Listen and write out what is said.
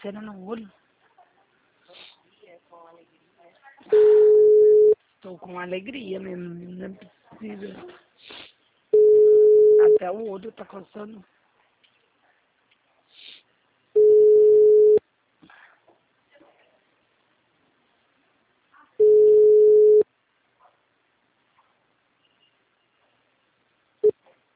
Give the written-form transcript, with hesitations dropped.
coceira no olho. Tô com alegria mesmo, não é possível. Até o olho tá coçando.